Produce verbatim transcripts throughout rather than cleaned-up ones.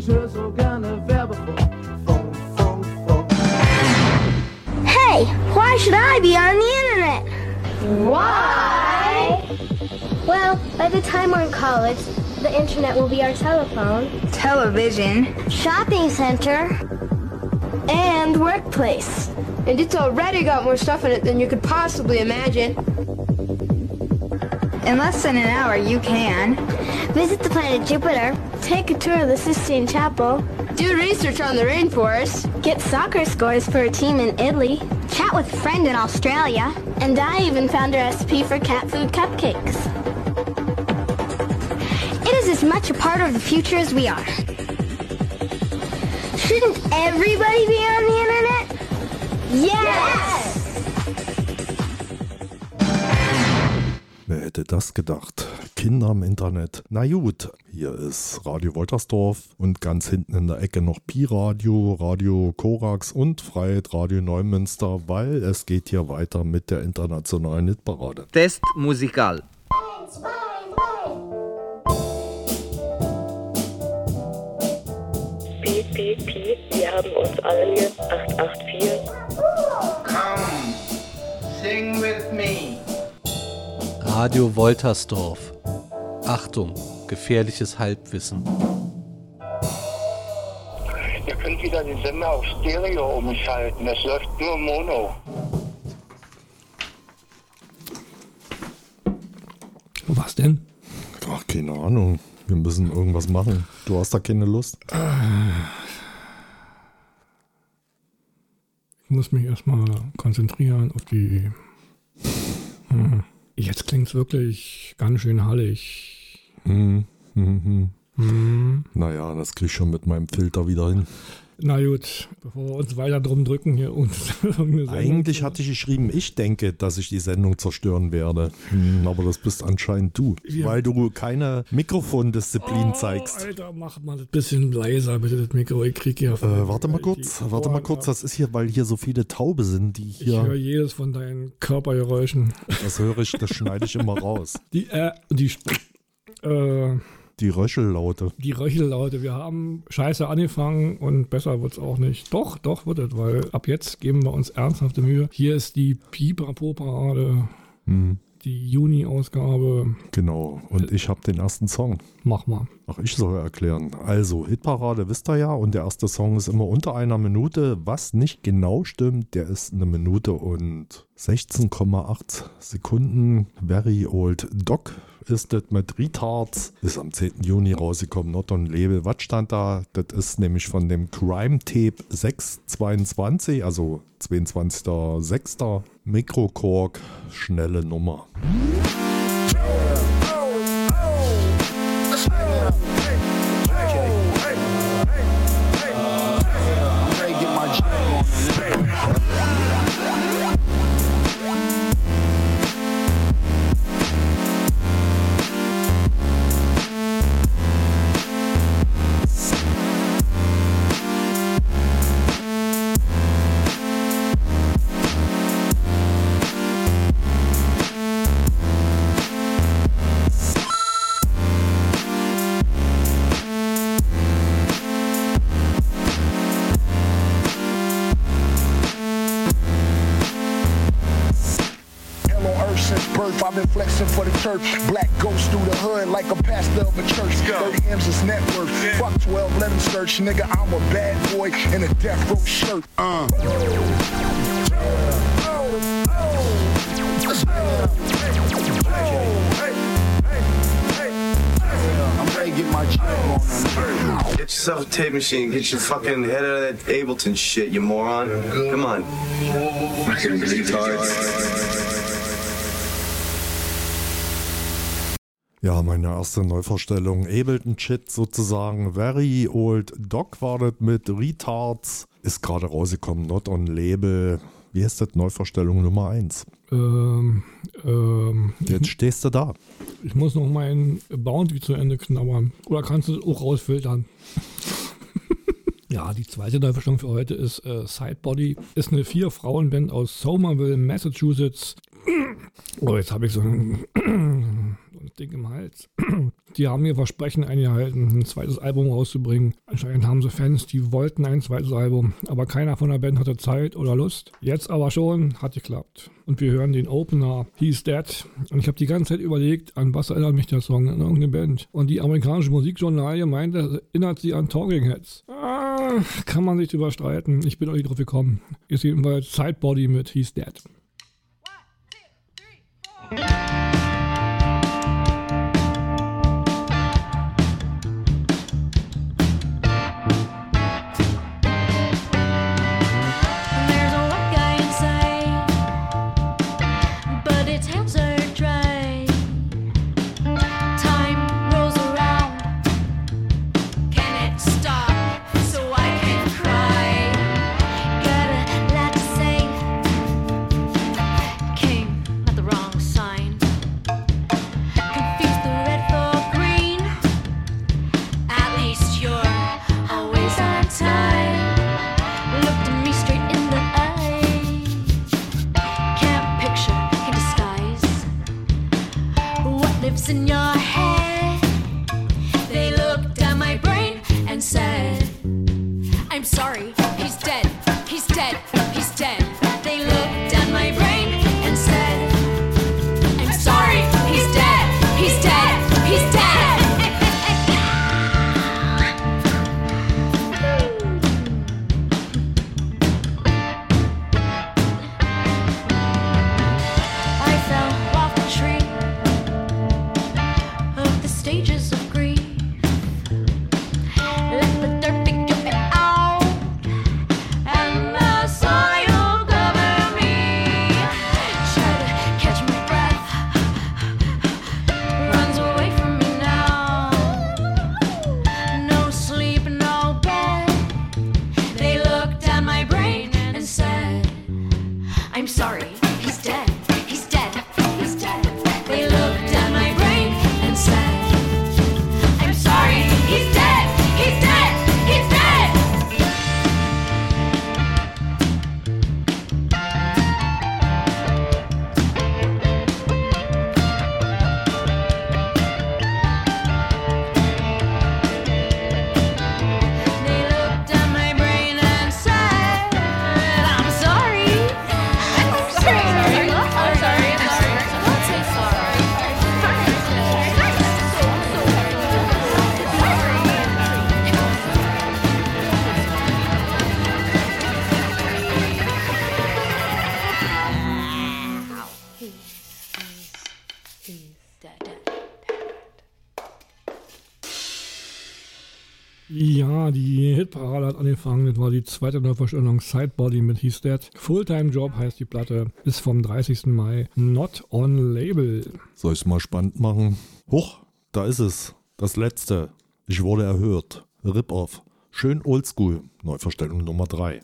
ich höre so gerne Werbefunk. Funk, Funk, Funk. Hey, why should I be on the internet? Why? Well, by the time we're in college, the internet will be our telephone, television, shopping center, and workplace. And it's already got more stuff in it than you could possibly imagine. In less than an hour, you can visit the planet Jupiter, take a tour of the Sistine Chapel, do research on the rainforest, get soccer scores for a team in Italy, chat with a friend in Australia, and I even found a recipe for cat food cupcakes. It is as much a part of the future as we are. Shouldn't everybody be on the internet? Yes! yes! Wer hätte das gedacht? Kinder im Internet. Na gut, hier ist Radio Woltersdorf und ganz hinten in der Ecke noch Pi-Radio, Radio Korax und Freiheit Radio Neumünster, weil es geht hier weiter mit der internationalen Hitparade. Test musikal. eins, zwei, drei. Piep, piep, piep, wir haben uns alle lieb. acht acht vier. Come, sing with me. Radio Woltersdorf. Achtung, gefährliches Halbwissen. Ihr könnt wieder den Sender auf Stereo umschalten. Es läuft nur Mono. Was denn? Ach, keine Ahnung. Wir müssen irgendwas machen. Du hast da keine Lust? Ich muss mich erstmal konzentrieren auf die... Hm. Jetzt klingt es wirklich ganz schön hallig. Hm, hm, hm. Hm. Naja, das krieg ich schon mit meinem Filter wieder hin. Na gut, bevor wir uns weiter drum drücken hier. Und Eigentlich hatte ich geschrieben, ich denke, dass ich die Sendung zerstören werde. Hm, aber das bist anscheinend du, ja. Weil du keine Mikrofondisziplin oh, zeigst. Alter, mach mal ein bisschen leiser bitte das Mikro. Ich krieg hier... Äh, warte mal kurz, warte mal kurz. Das ist hier, weil hier so viele Taube sind, die hier... Ich höre jedes von deinen Körpergeräuschen. Das höre ich, das schneide ich immer raus. Die, äh, die... Äh... Die Röchellaute. Die Röchellaute. Wir haben scheiße angefangen und besser wird es auch nicht. Doch, doch wird es, weil ab jetzt geben wir uns ernsthafte Mühe. Hier ist die Pipapo-Parade, hm. die Juni-Ausgabe. Genau, und ich habe den ersten Song. Mach mal. Ach, ich soll erklären. Also, Hitparade wisst ihr ja und der erste Song ist immer unter einer Minute. Was nicht genau stimmt, der ist eine Minute und sechzehn Komma acht Sekunden. Very Old Dog ist das mit Retards. Ist am zehnten Juni rausgekommen, Not on Label. Was stand da? Das ist nämlich von dem Crime Tape sechs zweiundzwanzig, also zweiundzwanzigster sechster Mikrokorg, schnelle Nummer. I've been flexing for the church. Black ghost through the hood like a pastor of a church. thirty M's is net worth. Fuck twelve, let him search. Nigga, I'm a bad boy in a death row shirt. Uh. I'm ready to get my jig on. Get yourself a tape machine. Get your fucking head out of that Ableton shit, you moron. Come on. Fucking retards. Ja, meine erste Neuvorstellung, Ableton-Shit sozusagen, Very Old Dog war das mit Retards, ist gerade rausgekommen, Not on Label. Wie ist das, Neuvorstellung Nummer eins? Ähm, ähm. Jetzt stehst du da. Ich muss noch meinen Bounty zu Ende knabbern. Oder kannst du es auch rausfiltern? Ja, die zweite Neuvorstellung für heute ist äh, Sidebody. Ist eine Vier-Frauen-Band aus Somerville, Massachusetts. Oh, jetzt habe ich so eine Ding im Hals. Die haben ihr Versprechen eingehalten, ein zweites Album rauszubringen. Anscheinend haben sie Fans, die wollten ein zweites Album, aber keiner von der Band hatte Zeit oder Lust. Jetzt aber schon, hat geklappt. Und wir hören den Opener, He's Dead. Und ich habe die ganze Zeit überlegt, an was erinnert mich der Song, an irgendeine Band. Und die amerikanische Musikjournalie meinte, das erinnert sie an Talking Heads. Ah, kann man sich drüber streiten. Ich bin auch nicht drauf gekommen. Ist jedenfalls Sidebody mit He's Dead. In your head, they looked at my brain and said, I'm sorry, he's dead, he's dead, he's dead. They looked at my brain and said, I'm sorry, he's dead, he's dead, he's dead. I fell off the tree, stages of grief. Let the dirt figure me out, and the soil cover me. Try to catch my breath, runs away from me now. No sleep, no bed. They looked at my brain and said, I'm sorry, he's dead, he's dead, he's dead. They looked at my brain and said, he's dead! He's dead! He's dead! They looked at my brain and said, I'm sorry. I'm sorry. I'm sorry. I'm sorry. I'm sorry. Don't say sorry. Ja, die Hitparade hat angefangen. Das war die zweite Neuvorstellung Sidebody mit He's Dead. Fulltime Job heißt die Platte. Ist vom dreißigsten Mai. Not on Label. Soll ich es mal spannend machen? Huch, da ist es. Das letzte. Ich wurde erhört. Rip-Off. Schön oldschool. Neuvorstellung Nummer drei.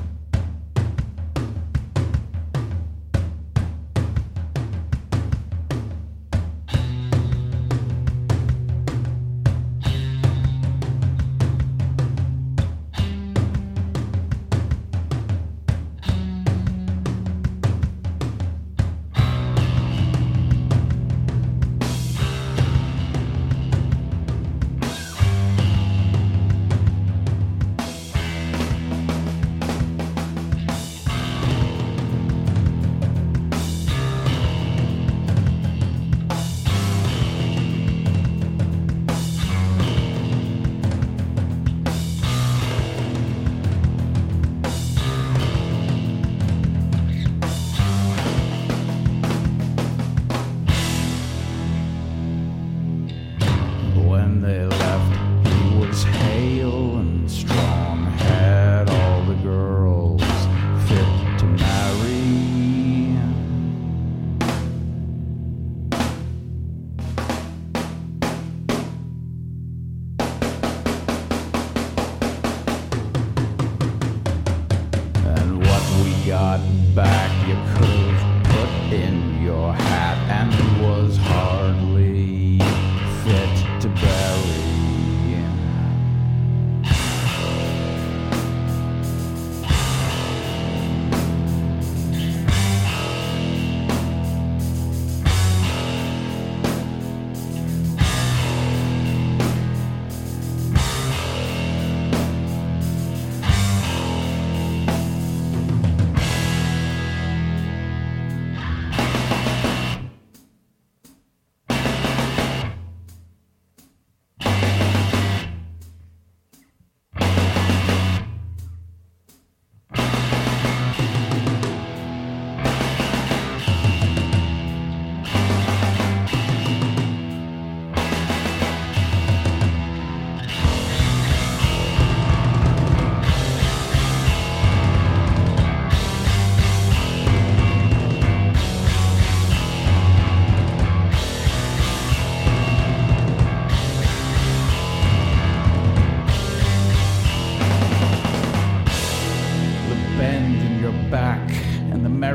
got back, you could have put in your hat and was hardly fit to bury.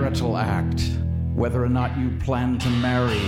marital act, whether or not you plan to marry.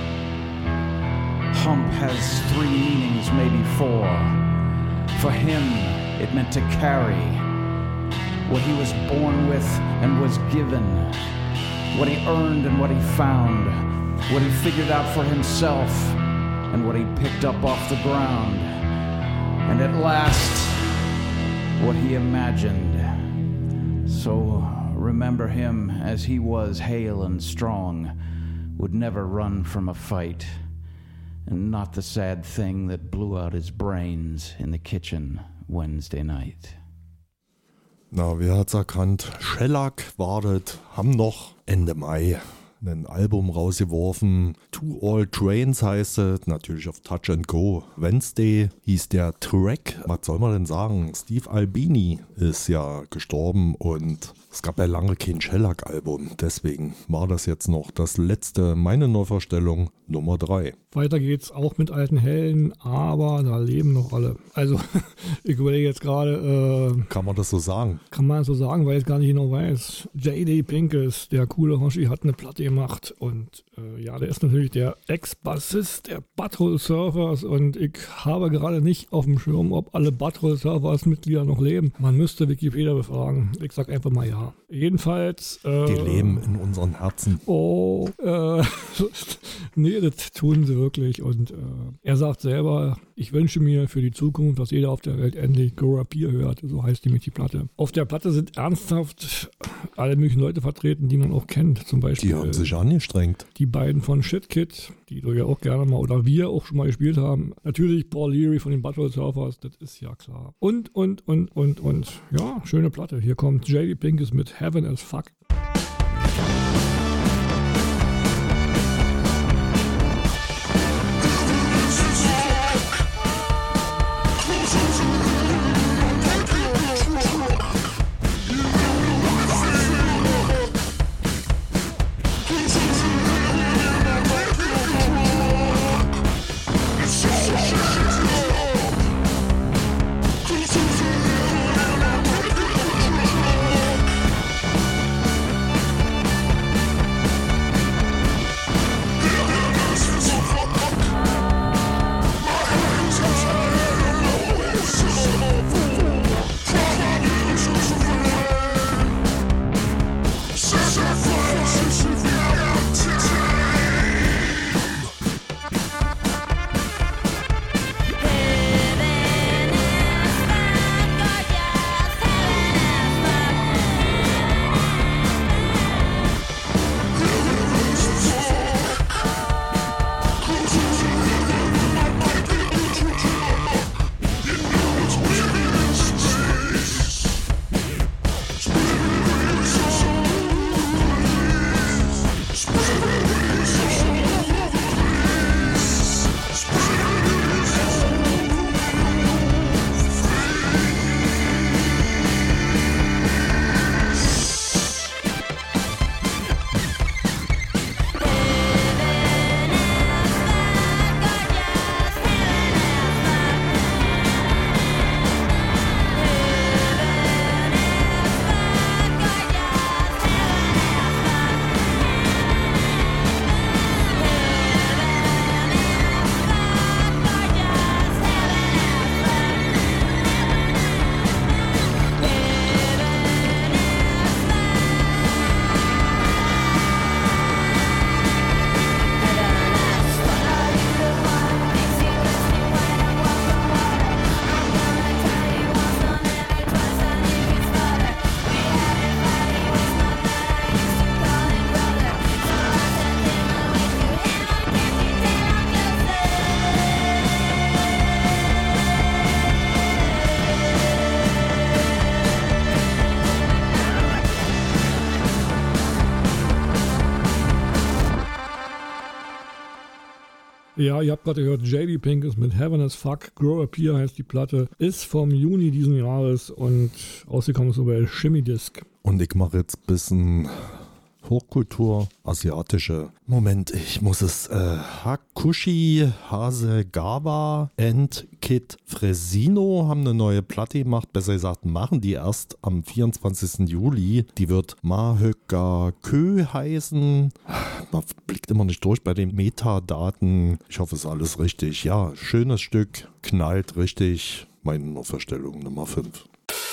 Hump has three meanings, maybe four. For him, it meant to carry what he was born with and was given, what he earned and what he found, what he figured out for himself and what he picked up off the ground, and at last, what he imagined. So remember him as he was, hale and strong, would never run from a fight, and not the sad thing that blew out his brains in the kitchen Wednesday night. Na, wer hat's erkannt? Shellac wartet, haben noch Ende Mai ein Album rausgeworfen. To All Trains heißt es, natürlich auf Touch and Go. Wednesday hieß der Track. Was soll man denn sagen? Steve Albini ist ja gestorben und es gab ja lange kein Shellac-Album. Deswegen war das jetzt noch das letzte, meine Neuvorstellung Nummer drei. Weiter geht's auch mit alten Helden, aber da leben noch alle. Also ich überlege jetzt gerade... Äh, kann man das so sagen? Kann man so sagen, weil ich gar nicht genau weiß. J D. Pincus, der coole Hoshi, hat eine Platte gemacht und äh, ja, der ist natürlich der Ex-Bassist der Butthole Surfers und ich habe gerade nicht auf dem Schirm, ob alle Butthole Surfers Mitglieder noch leben. Man müsste Wikipedia befragen. Ich sag einfach mal ja. Jedenfalls... Äh, die leben in unseren Herzen. Oh, äh, nee, das tun sie wirklich. Und äh, er sagt selber, ich wünsche mir für die Zukunft, dass jeder auf der Welt endlich Grow Up Here hört. So heißt nämlich die Platte. Auf der Platte sind ernsthaft alle möglichen Leute vertreten, die man auch kennt. Zum Beispiel... Die haben sich angestrengt. Die beiden von Shit Kid, die du ja auch gerne mal, oder wir auch schon mal gespielt haben. Natürlich Paul Leary von den Butthole Surfers, das ist ja klar. Und, und, und, und, und. Ja, schöne Platte. Hier kommt J D. Pincus mit Heaven as Fuck. Ja, ihr habt gerade gehört, J D. Pincus mit Heaven as Fuck, Grow Up Here heißt die Platte, ist vom Juni diesen Jahres und ausgekommen ist so bei Shimmy Disc. Und ich mache jetzt ein bisschen Hochkultur, asiatische. Moment, ich muss es. Äh, Hakushi Hasegawa and Kid Fresino haben eine neue Platte gemacht. Besser gesagt, machen die erst am vierundzwanzigsten Juli. Die wird Mahögakö heißen. Man blickt immer nicht durch bei den Metadaten. Ich hoffe, es ist alles richtig. Ja, schönes Stück, knallt richtig. Meine Verstellung Nummer fünf.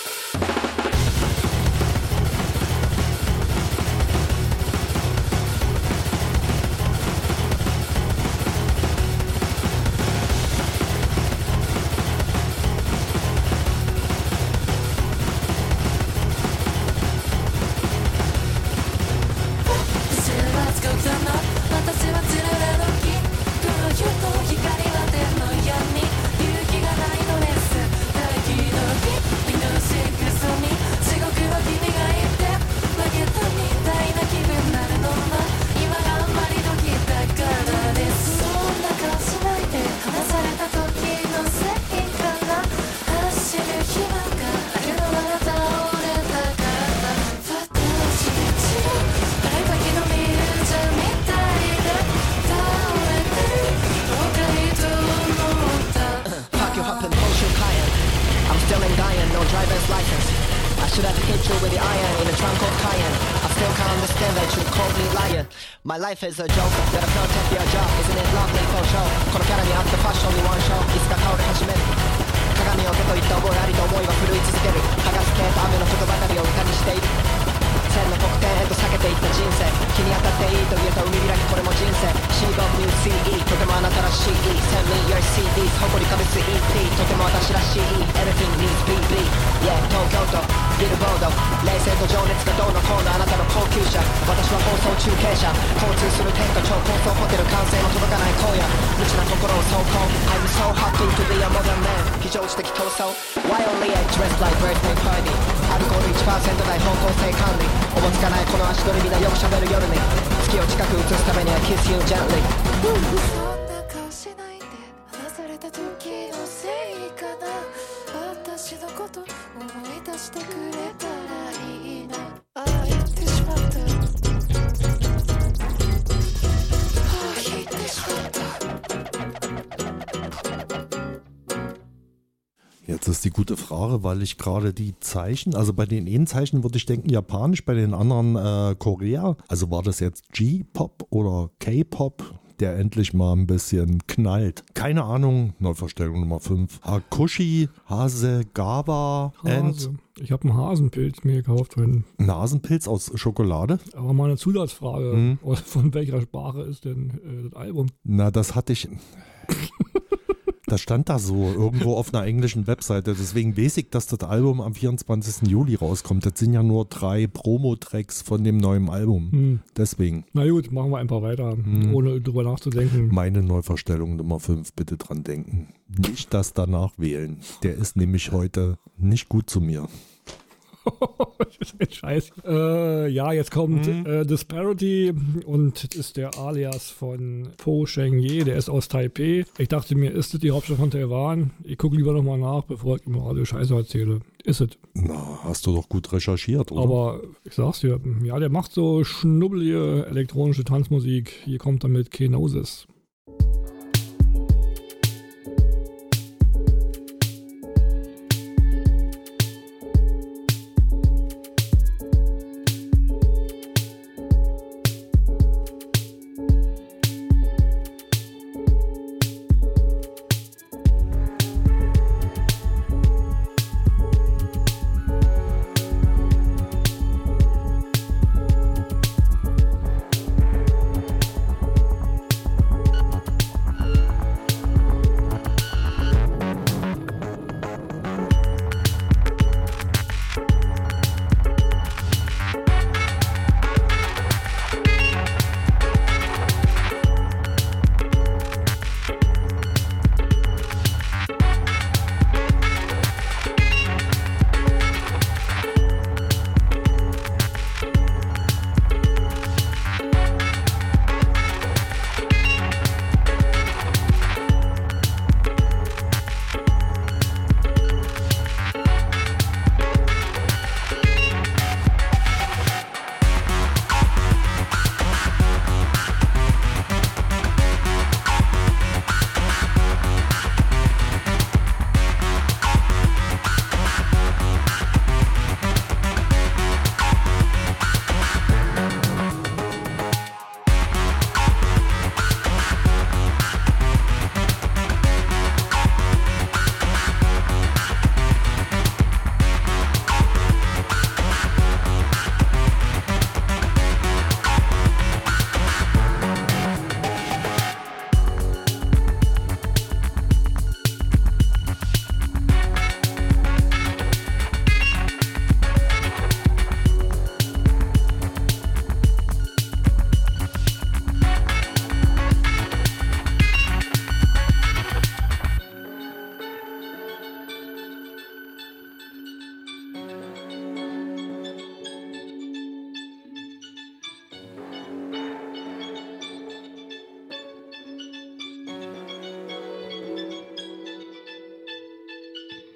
My life is a joke, gotta protect your job, isn't it lovely for show? このキャラに合ったファッションにワンショー、いつか顔で始める。鏡を手といった覚えありと思いは振るい続ける。剥がす系と雨のことばかりを歌にしている。線の黒点へと避けていった人生、気に当たっていいと言えた海開きこれも人生。シーゴーニュー シーイー とてもあなたらしい Send me your シーディー 誇りかぶす イーピー とても私らしい Everything needs ビービー Yeah 東京都ビルボード冷静と情熱がどうのこうのあなたの高級車私は放送中継車交通する天下超高層ホテル完成の届かない荒野無知な心を走行 I'm so happy to be a modern man 非常知的闘争 Why only I dress like birthday party アルコール いちパーセント 台方向性管理おぼつかないこの足取りみんなよく喋る夜に月を近く映すためには Kiss you gently そんな顔しないで離された時のせいかな私のこと思い出してくれたらいいなああ言ってしまったああ言ってしまった Jetzt ist die gute Frage, weil ich gerade die Zeichen, also bei den einen Zeichen würde ich denken Japanisch, bei den anderen äh, Korea. Also war das jetzt G-Pop oder K-Pop, der endlich mal ein bisschen knallt? Keine Ahnung, Neuverstellung Nummer fünf. Hakushi Hasegawa and... Ich habe einen Hasenpilz mir gekauft. Ein Nasenpilz aus Schokolade? Aber mal eine Zusatzfrage. Hm. Von welcher Sprache ist denn äh, das Album? Na, das hatte ich... Das stand da so irgendwo auf einer englischen Webseite. Deswegen weiß ich, dass das Album am vierundzwanzigsten Juli rauskommt. Das sind ja nur drei Promo-Tracks von dem neuen Album. Hm. Deswegen. Na gut, machen wir einfach weiter, hm. ohne drüber nachzudenken. Meine Neuverstellung Nummer fünf, bitte dran denken. Nicht das danach wählen. Der ist nämlich heute nicht gut zu mir. Das ist ein Scheiß. Äh, ja, jetzt kommt mhm. äh, Disparity und das ist der Alias von Po Sheng-ye, der ist aus Taipei. Ich dachte mir, ist das die Hauptstadt von Taiwan? Ich gucke lieber nochmal nach, bevor ich im Radio Scheiße erzähle. Ist es. Na, hast du doch gut recherchiert, oder? Aber ich sag's dir, ja, der macht so schnubbelige elektronische Tanzmusik. Hier kommt er mit Kenosis.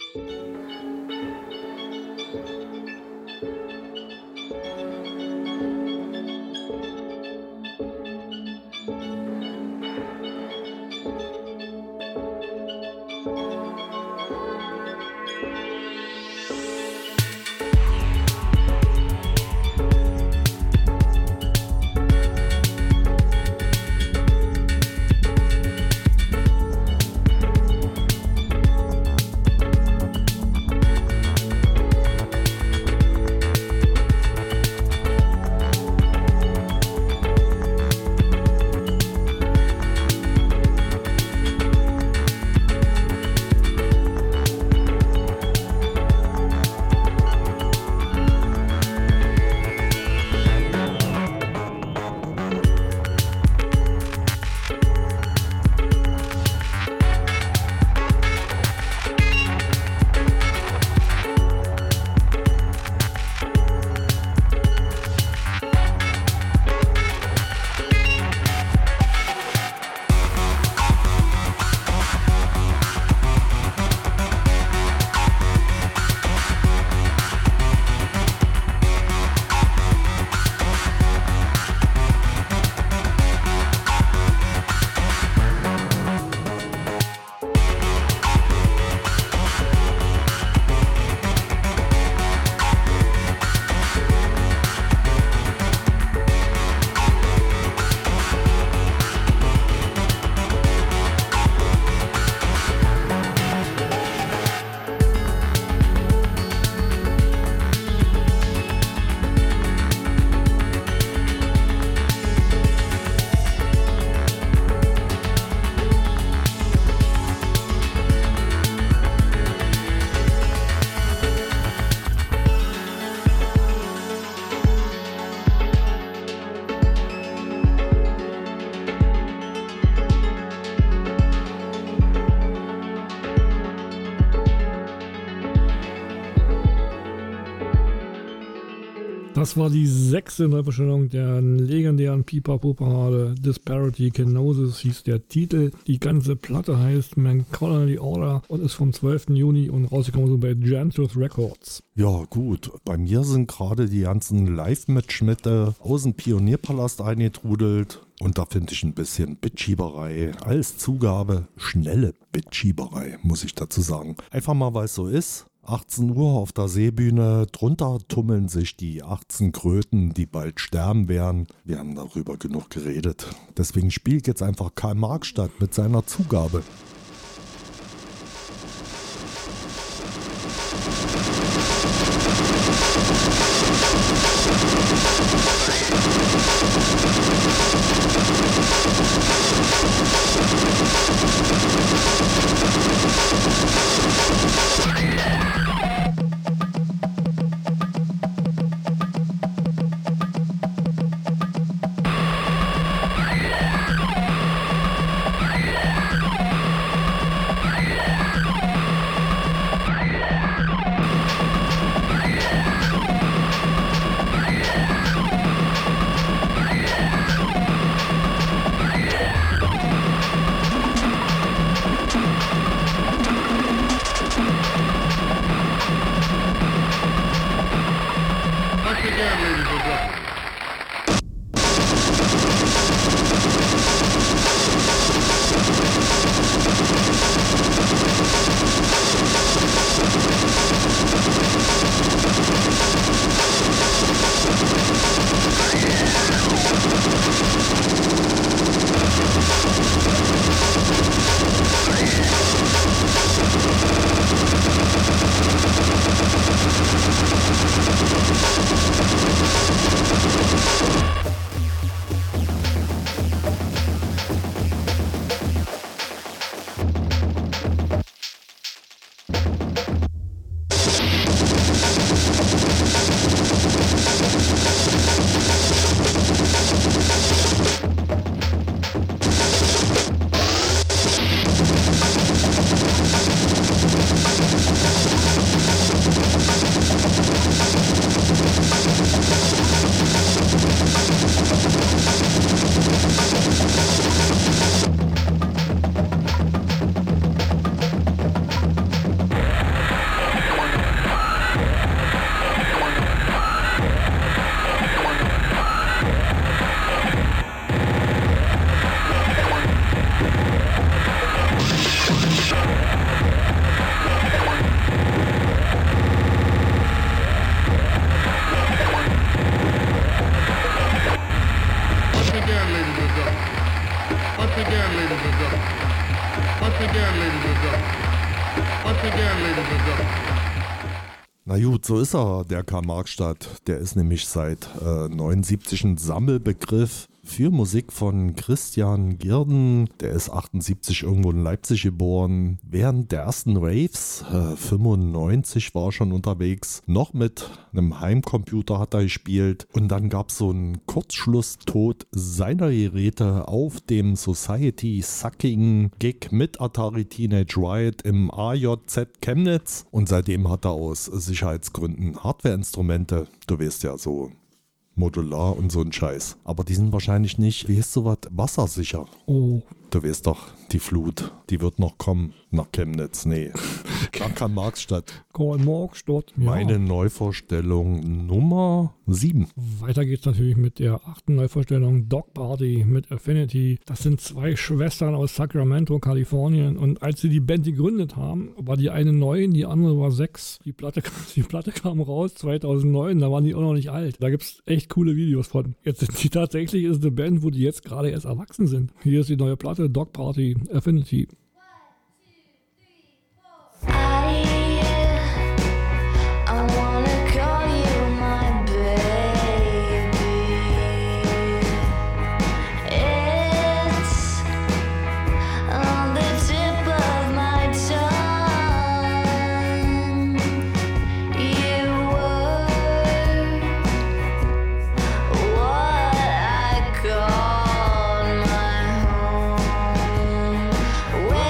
Das war die sechste Neuvorstellung der legendären Pipapo-Parade. Disparity Kenosis hieß der Titel. Die ganze Platte heißt Melancholy Order und ist vom zwölften Juni und rausgekommen so bei Gentus Records. Ja gut, bei mir sind gerade die ganzen Live-Mitschnitte aus dem Pionierpalast eingetrudelt. Und da finde ich ein bisschen Bitschieberei als Zugabe. Schnelle Bitschieberei, muss ich dazu sagen. Einfach mal, weil es so ist. achtzehn Uhr auf der Seebühne, drunter tummeln sich die achtzehn Kröten, die bald sterben werden. Wir haben darüber genug geredet. Deswegen spielt jetzt einfach Karl Marxstadt mit seiner Zugabe. again, ladies and gentlemen. Na gut, so ist er, der Karl-Marx-Stadt. Der ist nämlich seit äh, neunundsiebzig ein Sammelbegriff für Musik von Christian Gierden. Der ist achtundsiebzig irgendwo in Leipzig geboren. Während der ersten Raves, äh, fünfundneunzig war er schon unterwegs, noch mit einem Heimcomputer hat er gespielt. Und dann gab es so einen Kurzschlusstod seiner Geräte auf dem Society Sucking Gig mit Atari Teenage Riot im A J Z Chemnitz. Und seitdem hat er aus Sicherheitsgründen Hardwareinstrumente, du weißt ja, so modular und so ein Scheiß. Aber die sind wahrscheinlich nicht, wie heißt sowas, wassersicher. Oh. Du weißt doch, die Flut, die wird noch kommen nach Chemnitz. Nee, nach Karl-Marx-Stadt. Karl-Marx-Stadt, ja. Meine Neuvorstellung Nummer sieben. Weiter geht's natürlich mit der achten Neuvorstellung Dog Party mit Affinity. Das sind zwei Schwestern aus Sacramento, Kalifornien. Und als sie die Band gegründet haben, war die eine neun, die andere war sechs. Die Platte, die Platte kam raus zweitausendneun, da waren die auch noch nicht alt. Da gibt's echt coole Videos von. Jetzt sind die tatsächlich, ist eine Band, wo die jetzt gerade erst erwachsen sind. Hier ist die neue Platte, Dog Party, Affinity. When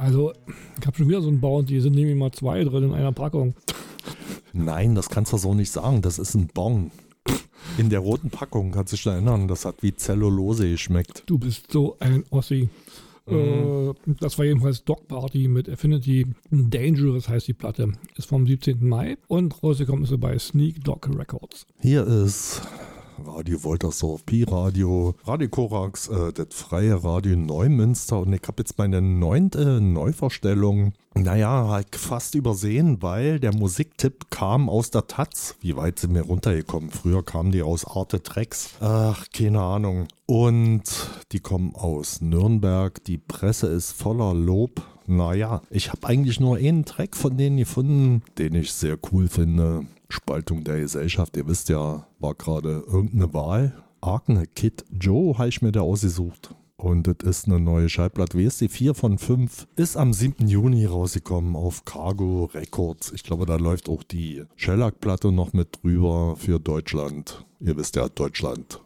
Also, ich habe schon wieder so einen Bounty, sind nämlich mal zwei drin in einer Packung. Nein, das kannst du so nicht sagen. Das ist ein Bon. In der roten Packung, kannst du dich erinnern, das hat wie Zellulose geschmeckt. Du bist so ein Ossi. Mhm. Äh, das war jedenfalls Dog Party mit Affinity. Dangerous heißt die Platte. Ist vom siebzehnten Mai und rausgekommen ist sie bei Sneak Dog Records. Hier ist Radio Woltersdorf, Pi-Radio, Radio Korax, äh, das freie Radio Neumünster und ich habe jetzt meine neunte Neuvorstellung, naja, halt fast übersehen, weil der Musiktipp kam aus der Taz. Wie weit sind wir runtergekommen? Früher kamen die aus Arte Tracks. Ach, keine Ahnung. Und die kommen aus Nürnberg. Die Presse ist voller Lob. Naja, ich habe eigentlich nur einen Track von denen gefunden, den ich sehr cool finde. Spaltung der Gesellschaft. Ihr wisst ja, war gerade irgendeine Wahl. Arkne Kid Joe habe ich mir da ausgesucht. Und das ist eine neue Schallplatte. W S D vier von fünf ist am siebten Juni rausgekommen auf Cargo Records. Ich glaube, da läuft auch die Shellac-Platte noch mit drüber für Deutschland. Ihr wisst ja, Deutschland.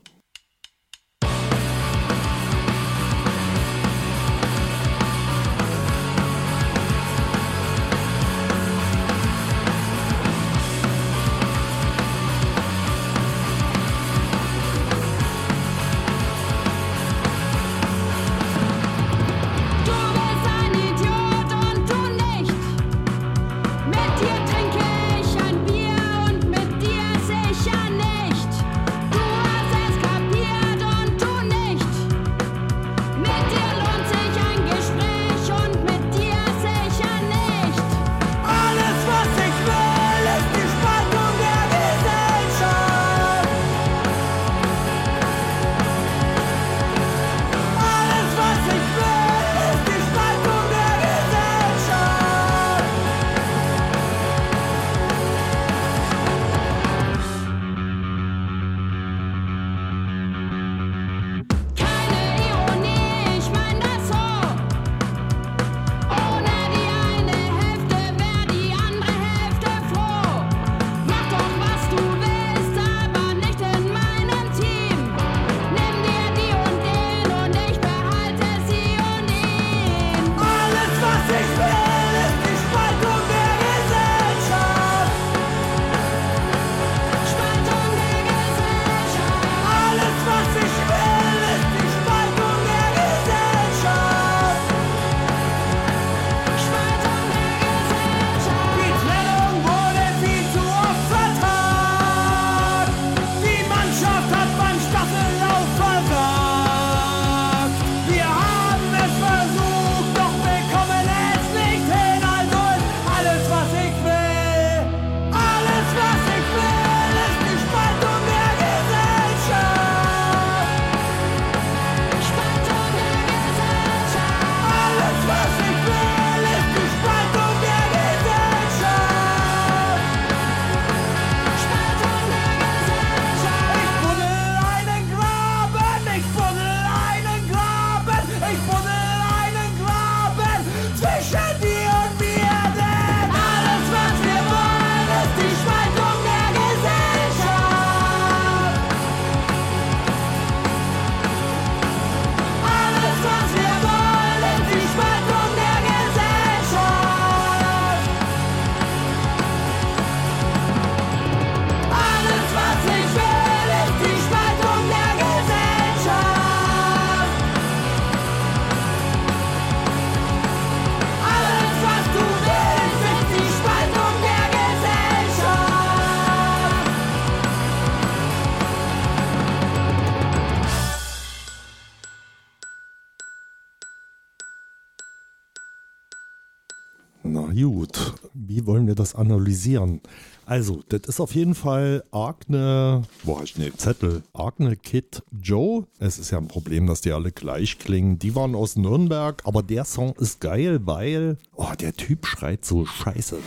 Na gut, wie wollen wir das analysieren? Also, das ist auf jeden Fall Arkne, wo habe ich denn den Zettel? Arkne Kid Joe. Es ist ja ein Problem, dass die alle gleich klingen. Die waren aus Nürnberg, aber der Song ist geil, weil, oh, der Typ schreit so scheiße.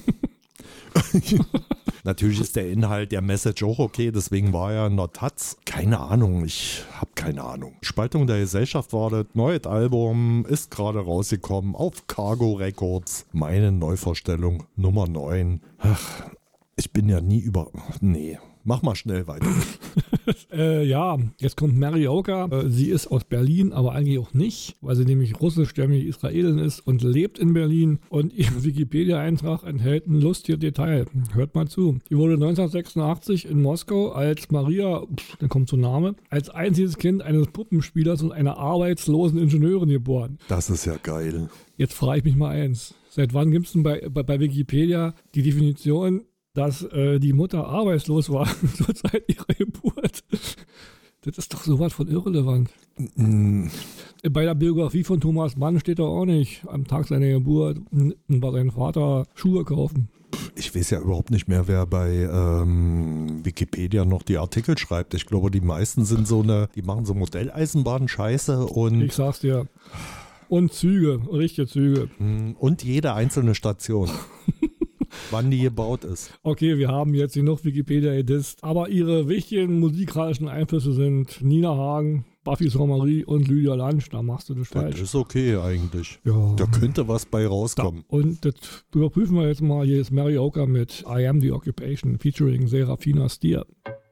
Natürlich ist der Inhalt der Message auch okay, deswegen war er in der Taz. Keine Ahnung, ich habe keine Ahnung. Spaltung der Gesellschaft war das. Neues Album ist gerade rausgekommen auf Cargo Records. Meine Neuvorstellung Nummer neun. Ach, ich bin ja nie über... Nee, mach mal schnell weiter. äh, ja, jetzt kommt Marioka. Äh, sie ist aus Berlin, aber eigentlich auch nicht, weil sie nämlich russischstämmige Israelin ist und lebt in Berlin. Und ihr Wikipedia-Eintrag enthält ein lustiges Detail. Hört mal zu. Sie wurde neunzehnhundertsechsundachtzig in Moskau als Maria, pff, dann kommt so ein Name, als einziges Kind eines Puppenspielers und einer arbeitslosen Ingenieurin geboren. Das ist ja geil. Jetzt frage ich mich mal eins. Seit wann gibt es denn bei, bei, bei Wikipedia die Definition, dass äh, die Mutter arbeitslos war zur Zeit ihrer Geburt? Das ist doch sowas von irrelevant. Mm. Bei der Biografie von Thomas Mann steht doch auch nicht, am Tag seiner Geburt war sein Vater Schuhe kaufen. Ich weiß ja überhaupt nicht mehr, wer bei ähm, Wikipedia noch die Artikel schreibt. Ich glaube, die meisten sind so eine, die machen so Modelleisenbahn-Scheiße und... Ich sag's dir. Und Züge, richtige Züge. Und jede einzelne Station. Wann die gebaut ist. Okay, wir haben jetzt genug Wikipedia gedisst, aber ihre wichtigen musikalischen Einflüsse sind Nina Hagen, Buffy Sainte-Marie und Lydia Lunch. Da machst du das falsch. Das ist okay eigentlich. Ja. Da könnte was bei rauskommen. Da, und das überprüfen wir jetzt mal. Hier ist Marioka mit I Am The Occupation featuring Serafina Stier.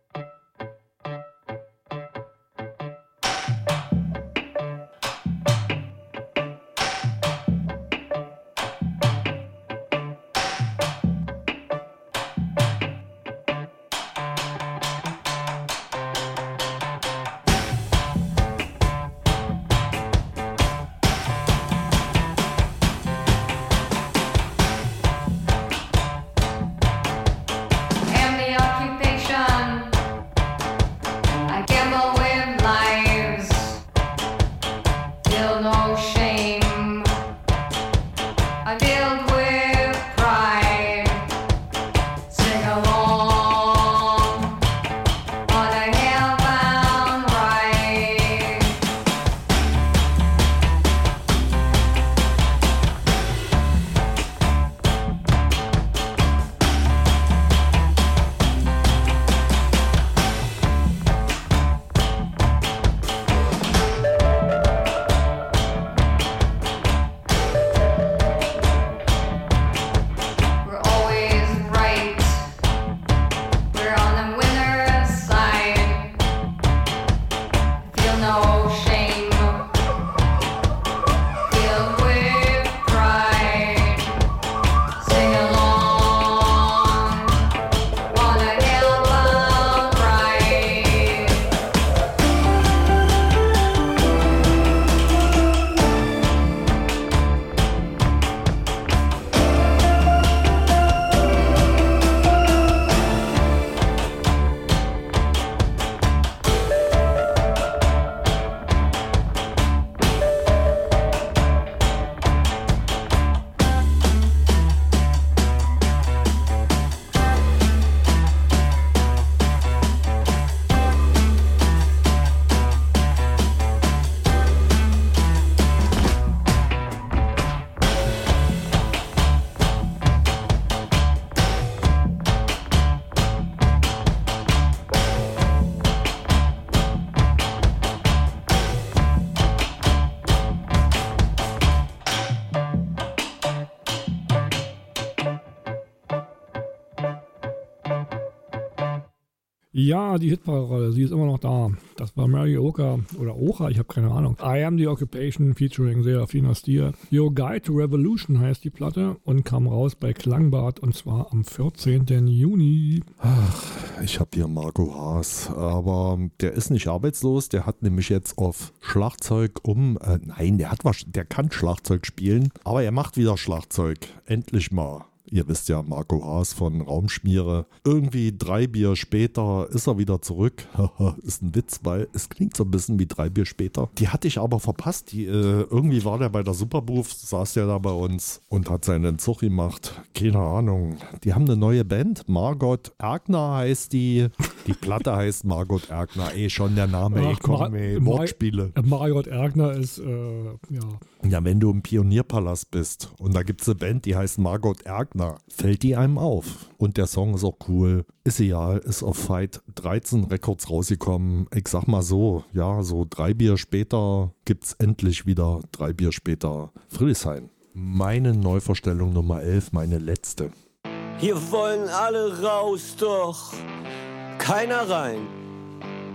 Ja, die Hitparade, sie ist immer noch da. Das war Marioka oder Ocha, ich habe keine Ahnung. I Am The Occupation featuring Serafina Stier. Your Guide to Revolution heißt die Platte und kam raus bei Klangbad und zwar am vierzehnten Juni. Ach, ich habe hier Marco Haas, aber der ist nicht arbeitslos, der hat nämlich jetzt auf Schlagzeug um, äh, nein, der hat was, der kann Schlagzeug spielen, aber er macht wieder Schlagzeug. Endlich mal. Ihr wisst ja, Marco Haas von Raumschmiere. Irgendwie drei Bier später ist er wieder zurück. Ist ein Witz, weil es klingt so ein bisschen wie drei Bier später. Die hatte ich aber verpasst. Die, äh, irgendwie war der bei der Superbooth, saß der da bei uns und hat seinen Zug gemacht. Keine Ahnung. Die haben eine neue Band. Margot Erkner heißt die. Die Platte heißt Margot Erkner. Ey, schon der Name. Ey, komm, ey, Wortspiele. Margot Erkner ist, äh, ja. Ja, wenn du im Pionierpalast bist und da gibt es eine Band, die heißt Margot Erkner, fällt die einem auf. Und der Song ist auch cool. Ist egal, ist auf Fight dreizehn Records rausgekommen. Ich sag mal so, ja, so drei Bier später gibt's endlich wieder drei Bier später Friedrichshain. Meine Neuvorstellung Nummer elf, meine letzte. Hier wollen alle raus, doch keiner rein.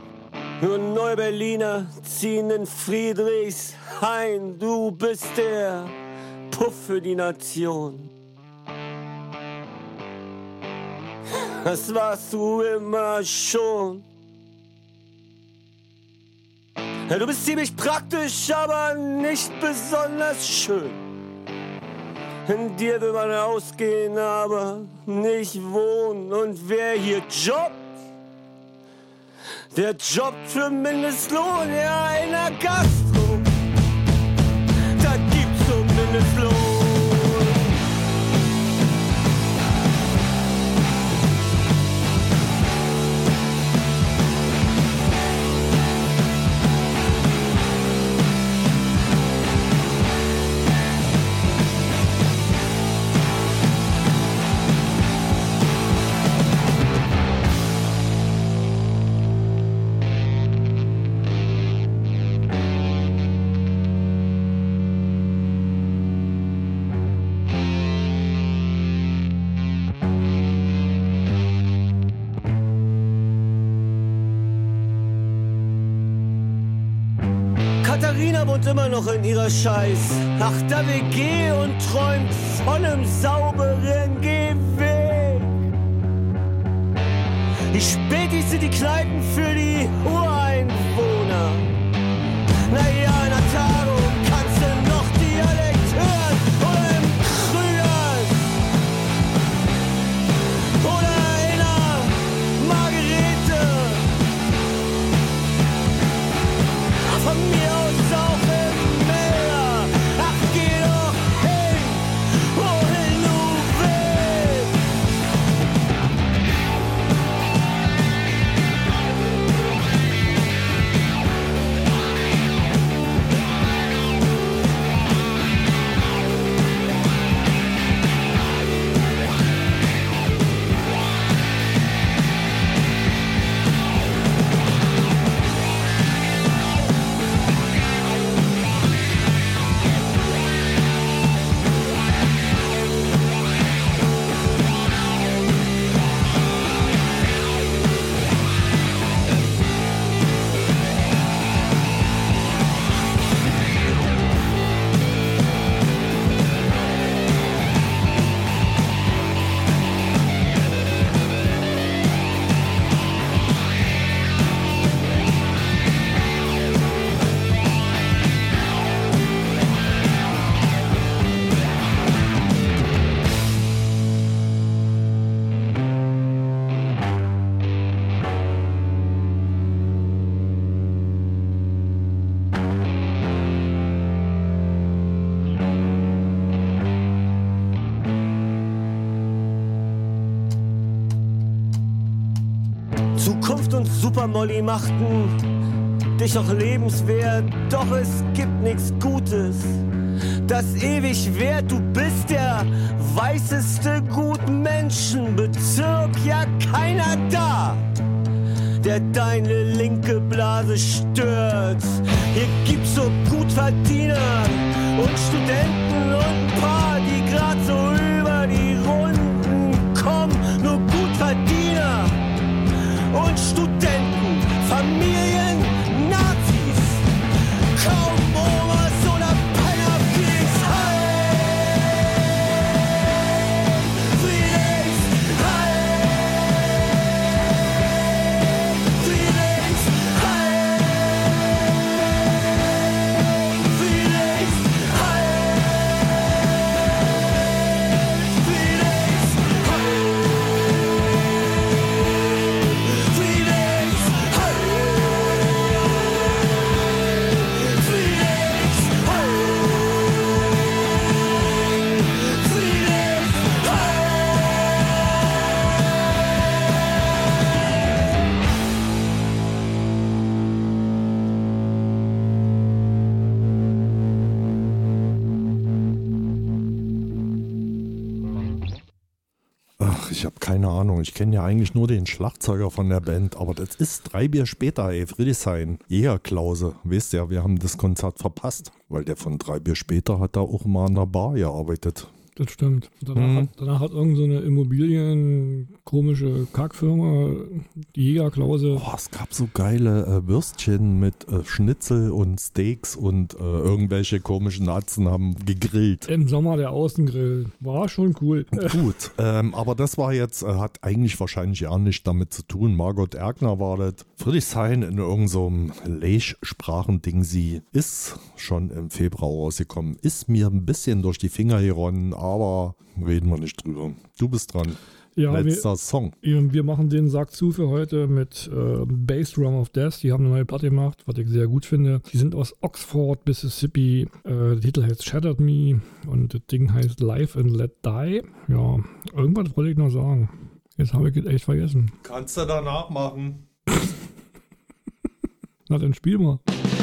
Nur Neuberliner ziehen in Friedrichshain. Du bist der Puff für die Nation. Das warst du immer schon. Ja, du bist ziemlich praktisch, aber nicht besonders schön. In dir will man ausgehen, aber nicht wohnen. Und wer hier jobbt, der jobbt für Mindestlohn. Ja, in der Gastro, da gibt's so Mindestlohn. Katharina wohnt immer noch in ihrer Scheiß achter W G und träumt von einem sauberen Gehweg. Die Spätis sind die Kneipen für die Ureinwohner. Naja, in der Tagung kannst du noch Dialekt hören oder im Krügers oder in der Margarete. Von mir aus auch im Meer. Ach, geh doch hin, wohin du willst. Zukunft und Supermolly machten dich noch lebenswert, doch es gibt nichts Gutes, das ewig währt. Du bist der weißeste Gutmenschenbezirk, ja keiner da, der deine linke Blase stört. Hier gibt's so Gutverdiener und Studenten und Paar, die grad so über die Runden kommen. Nur Gutverdiener und Studenten, Familien, Nazis, kaum Omas oder Pennerflix. Heil, Friedrichshain, Friedrichshain, Ich habe keine Ahnung. Ich kenne ja eigentlich nur den Schlagzeuger von der Band, aber das ist drei Bier später, ey, Friedrichshain. Jägerklause. Weißt ja, wir haben das Konzert verpasst, weil der von drei Bier später hat da auch mal an der Bar gearbeitet. Das stimmt. Danach, Mhm. hat, danach hat irgend so eine Immobilien, komische Kackfirma, die Jägerklause. Boah, es gab so geile äh, Würstchen mit äh, Schnitzel und Steaks und äh, irgendwelche komischen Atzen haben gegrillt. Im Sommer der Außengrill. War schon cool. Gut, ähm, aber das war jetzt, äh, hat eigentlich wahrscheinlich ja nichts damit zu tun. Margot Erkner war das. Friedrichshain in irgendeinem so Leichsprachending, sie ist schon im Februar rausgekommen. Ist mir ein bisschen durch die Finger geronnen, aber reden wir nicht drüber. Du bist dran. Ja, Letzter wir, Song. Wir machen den Sack zu für heute mit äh, Bass Drum of Death. Die haben eine neue Platte gemacht, was ich sehr gut finde. Die sind aus Oxford, Mississippi. Äh, der Titel heißt Shattered Me und das Ding heißt Live and Let Die. Ja, irgendwas wollte ich noch sagen. Jetzt habe ich es echt vergessen. Kannst du danach machen. Na, dann spiel mal.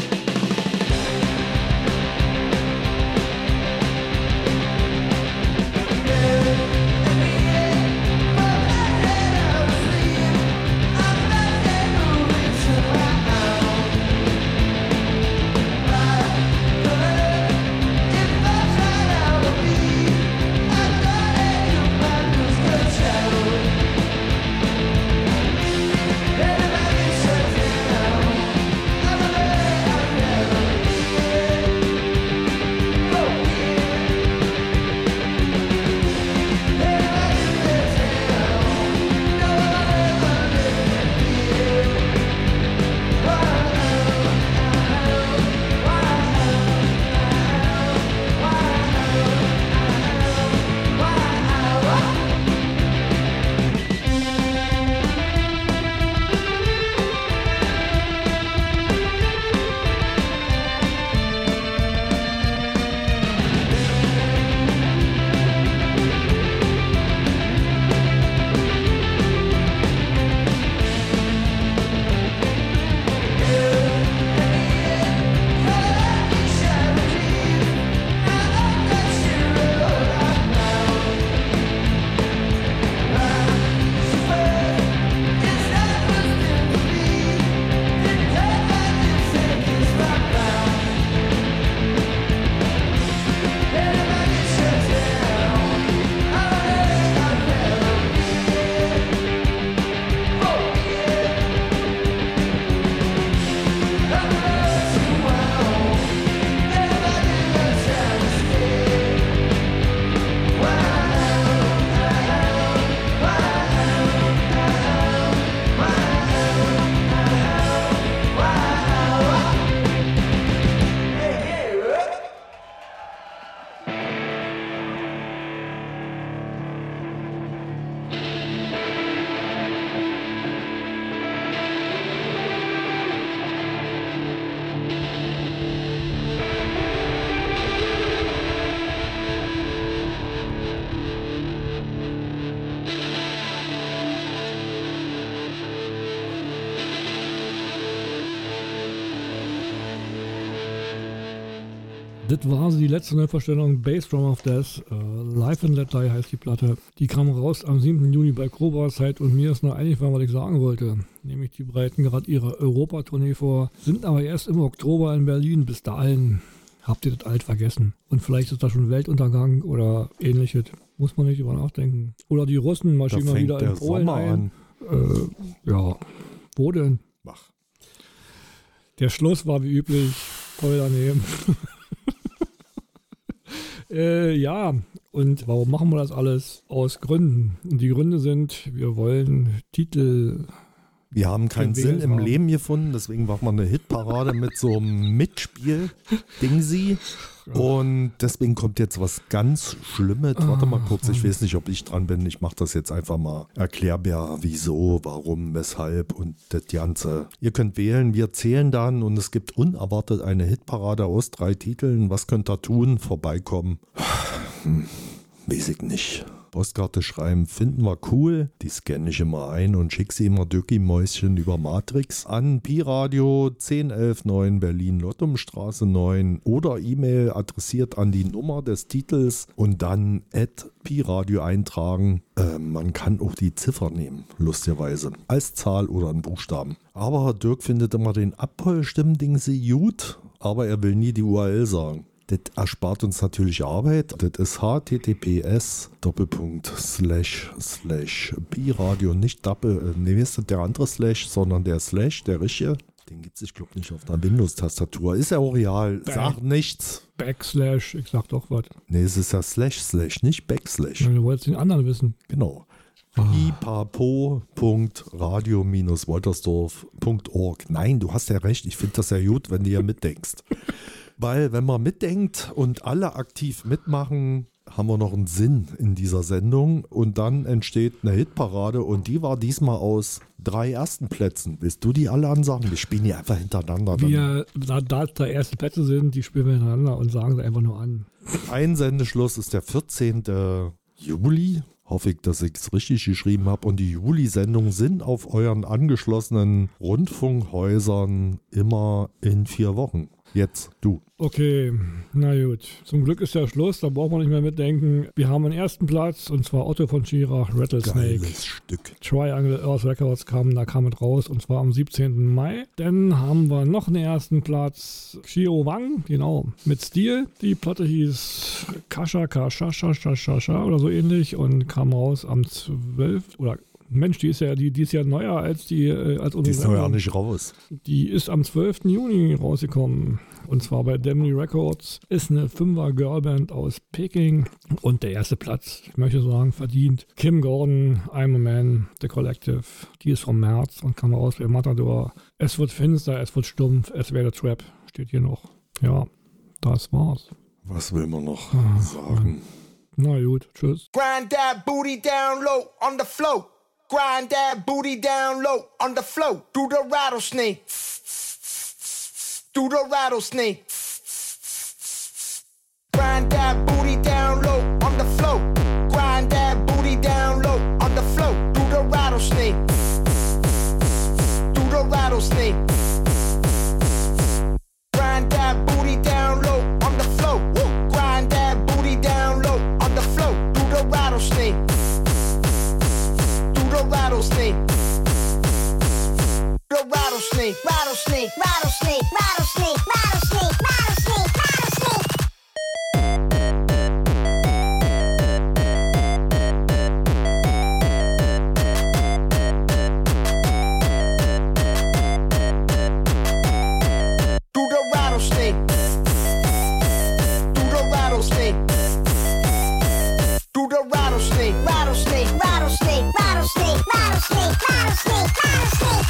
Das war die letzte Neuverstellung, Bass Drum of Death. Uh, Live and Let Die heißt die Platte. Die kam raus am siebten Juni bei Cobra Zeit und mir ist noch eingefallen, was ich sagen wollte. Nämlich, die bereiten gerade ihre Europatournee vor, sind aber erst im Oktober in Berlin. Bis dahin habt ihr das alt vergessen. Und vielleicht ist da schon Weltuntergang oder ähnliches. Muss man nicht drüber nachdenken. Oder die Russen marschieren mal wieder in Polen Sommer ein. Äh, ja, wo denn? Mach. Der Schluss war wie üblich voll daneben. Äh, ja, und warum machen wir das alles? Aus Gründen. Und die Gründe sind, wir wollen Titel. Wir haben keinen Sinn im haben. Leben gefunden, deswegen machen wir eine Hitparade mit so einem Mitspiel-Dingsi. Und deswegen kommt jetzt was ganz Schlimmes. Warte mal kurz, ich weiß nicht, ob ich dran bin. Ich mache das jetzt einfach mal erklärbar, wieso, warum, weshalb und das Ganze. Ihr könnt wählen, wir zählen dann und es gibt unerwartet eine Hitparade aus drei Titeln. Was könnt ihr tun? Vorbeikommen. Hm, weiß ich nicht. Postkarte schreiben, finden wir cool. Die scanne ich immer ein und schicke sie immer Dücki-Mäuschen über Matrix an Pi-Radio zehn elf neun Berlin Lottumstraße neun oder E-Mail adressiert an die Nummer des Titels und dann at Pi-Radio eintragen. Äh, man kann auch die Ziffer nehmen, lustigerweise, als Zahl oder einen Buchstaben. Aber Dirk findet immer den Abholstimmding sie gut, aber er will nie die U R L sagen. Das erspart uns natürlich Arbeit. Das ist https Doppelpunkt slash slash biradio, nicht Doppel, nee, ist der andere Slash, sondern der Slash, der richtige. Den gibt es, ich glaube, nicht auf einer Windows-Tastatur. Ist ja auch real. Back, Sag nichts. Backslash, ich sag doch was. Nee, es ist ja Slash Slash, nicht Backslash. Ja, du wolltest den anderen wissen. Genau. pipapo Punkt radio Bindestrich woltersdorf Punkt org. Nein, du hast ja recht. Ich finde das ja gut, wenn du hier mitdenkst. Weil wenn man mitdenkt und alle aktiv mitmachen, haben wir noch einen Sinn in dieser Sendung. Und dann entsteht eine Hitparade und die war diesmal aus drei ersten Plätzen. Willst du die alle ansagen? Wir spielen die einfach hintereinander. Wir, da, da da erste Plätze sind, die spielen wir hintereinander und sagen sie einfach nur an. Einsendeschluss ist der vierzehnten Juli. Hoffe ich, dass ich es richtig geschrieben habe. Und die Juli-Sendungen sind auf euren angeschlossenen Rundfunkhäusern immer in vier Wochen. Jetzt, du. Okay, na gut. Zum Glück ist ja Schluss, da braucht man nicht mehr mitdenken. Wir haben einen ersten Platz und zwar Otto von Schirach, Rattlesnake. Geiles Stück. Triangle Earth Records kam, da kam es raus und zwar am siebzehnten Mai. Dann haben wir noch einen ersten Platz, Shiro Wang, genau, mit Stil. Die Platte hieß Kasha Kasha Kasha Kasha oder so ähnlich und kam raus am zwölften oder Mensch, die ist ja, die, die ist ja neuer als die äh, als unsere. Die ist ja nicht raus. Die ist am zwölften Juni rausgekommen. Und zwar bei Demny Records. Ist eine Fünfer Girlband aus Peking. Und der erste Platz, ich möchte sagen, verdient. Kim Gordon, I'm a Man, The Collective. Die ist vom März und kam raus bei Matador. Es wird finster, es wird stumpf, es werde Trap. Steht hier noch. Ja, das war's. Was will man noch ah, sagen? Na gut, tschüss. Grind that booty down low on the floor. Grind that booty down low on the floor. Do the rattlesnake. Do the rattlesnake. Grind that booty down low on the floor. Grind that booty down low on the floor. Do the rattlesnake. Do the rattlesnake. Grind that booty down low on the floor. Grind that booty down low on the floor. Do the rattlesnake. Rattlesnake, the rattlesnake, rattlesnake, rattlesnake, rattlesnake, rattlesnake, rattlesnake, Do the rattlesnake, do the rattlesnake, do the rattlesnake, rattlesnake, rattlesnake, rattlesnake, rattlesnake, rattlesnake, rattlesnake.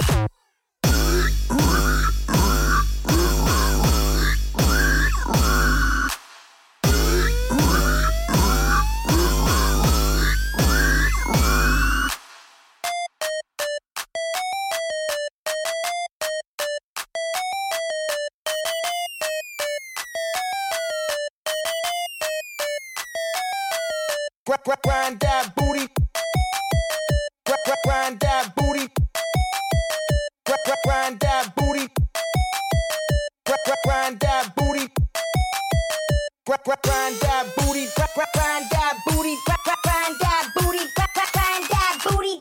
Grind that booty. Grind that booty. Grind that booty. Grind that booty. Grind that booty. Grind that booty. Grind that booty. Grind that booty.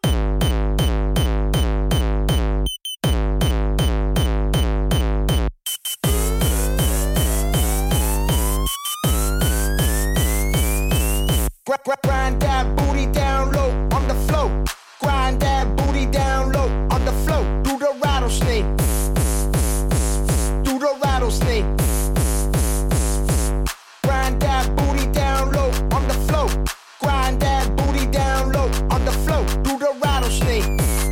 Grind that booty down low on the floor. Grind that booty down low on the floor. Do the rattlesnake. Do the rattlesnake. Grind that booty down low on the floor. Grind that booty down low on the floor. Do the rattlesnake.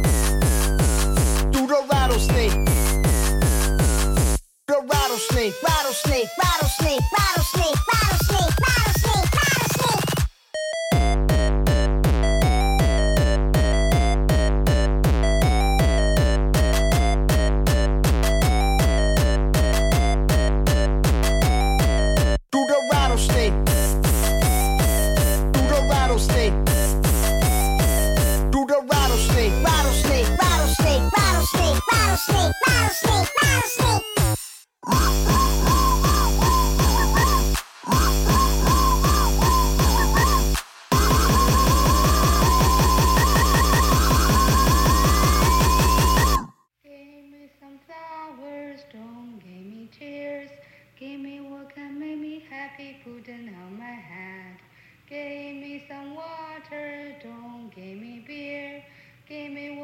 Do the rattlesnake. The rattlesnake. Rattlesnake. Rattlesnake. Rattlesnake. Rattlesnake. Rattlesnake. Rattlesnake. Rattlesnake. Do the rattlesnake. Do the rattlesnake. Rattlesnake. Rattlesnake. Rattlesnake. Rattlesnake. Rattlesnake. Rattlesnake.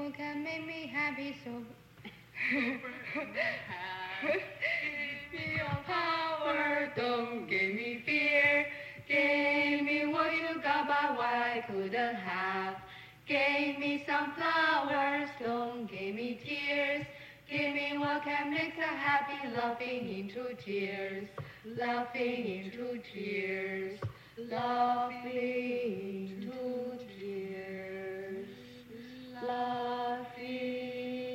what can make me happy so give me your power, don't give me fear. Give me what you got but what I couldn't have. Give me some flowers, don't give me tears. Give me what can make us happy, laughing into tears, laughing into tears, laughing into tears, laughing.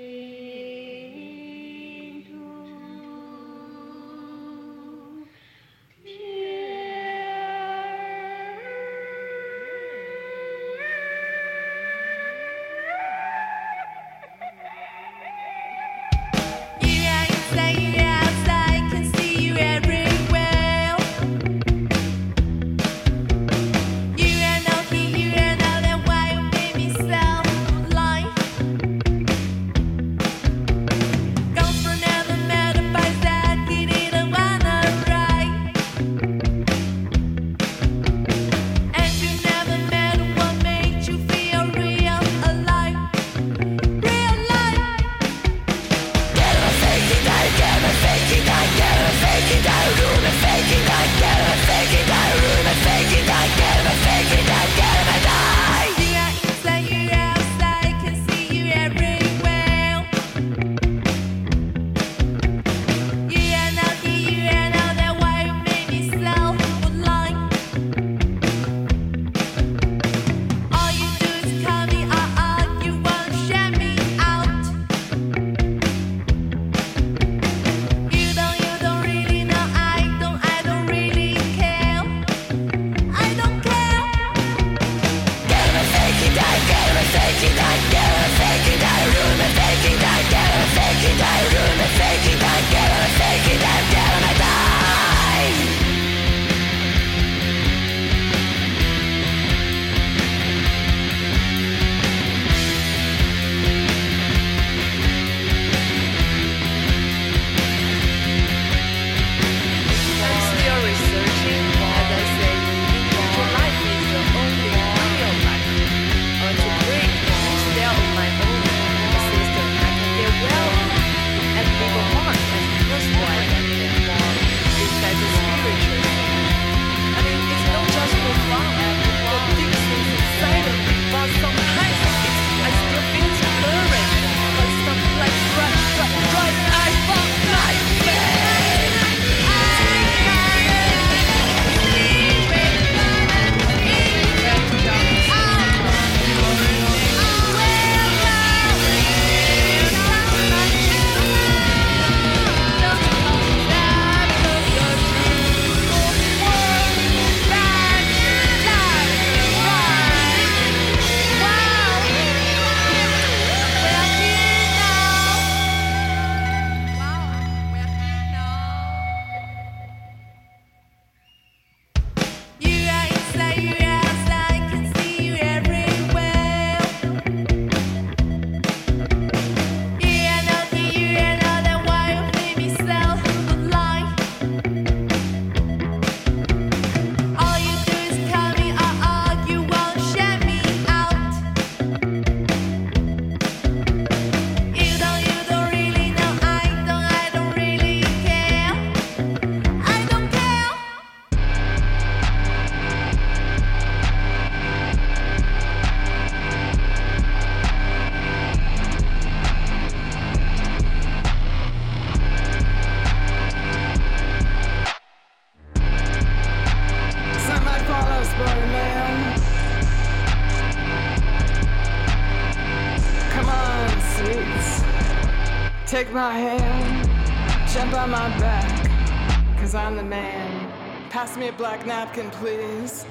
Take my hand, jump on my back, cause I'm the man. Pass me a black napkin, please.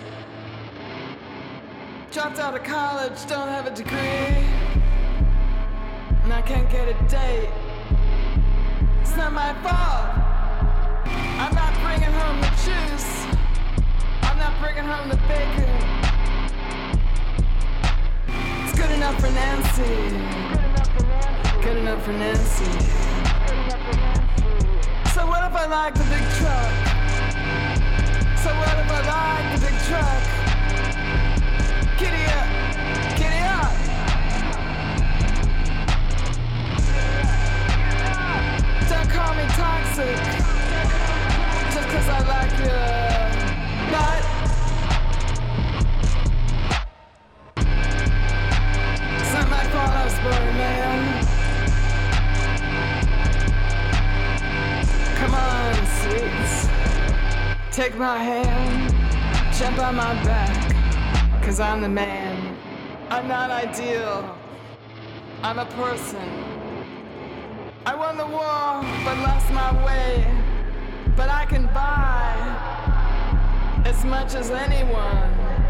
Dropped out of college, don't have a degree, and I can't get a date. It's not my fault. I'm not bringing home the juice. I'm not bringing home the bacon. It's good enough for Nancy. Good enough for Nancy. So what if I like the big truck? So what if I like the big truck? Giddy up, giddy up. Take my hand, jump on my back, cause I'm the man. I'm not ideal, I'm a person. I won the war, but lost my way. But I can buy as much as anyone.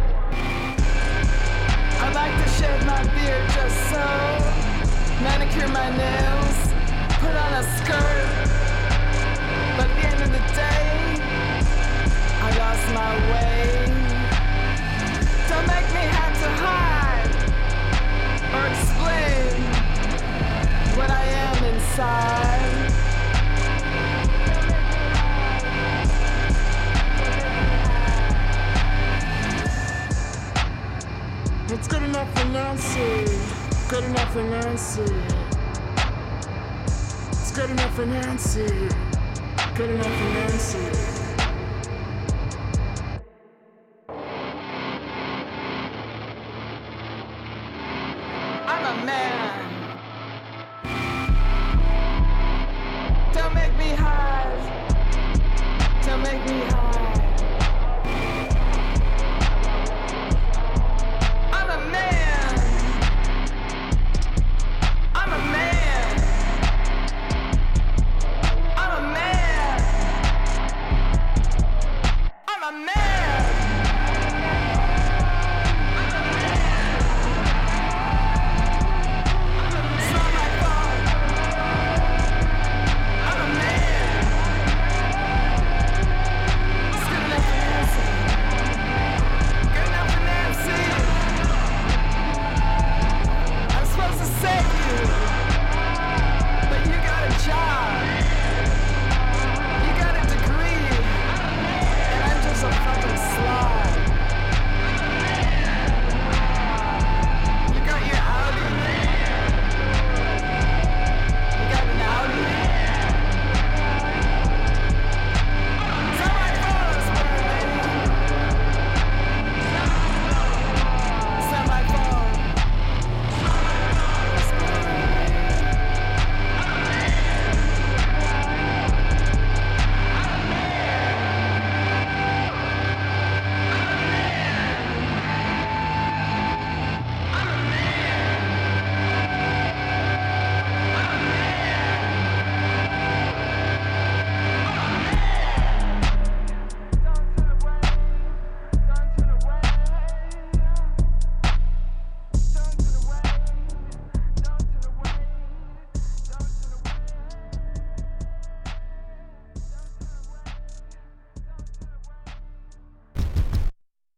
I like to shave my beard just so, manicure my nails, put on a skirt. But at the end of the day, I lost my way. Don't make me have to hide or explain what I am inside. It's good enough for Nancy, good enough for Nancy. It's good enough for Nancy, good enough for Nancy. I'm a man. Don't make me hide. Don't make me hide.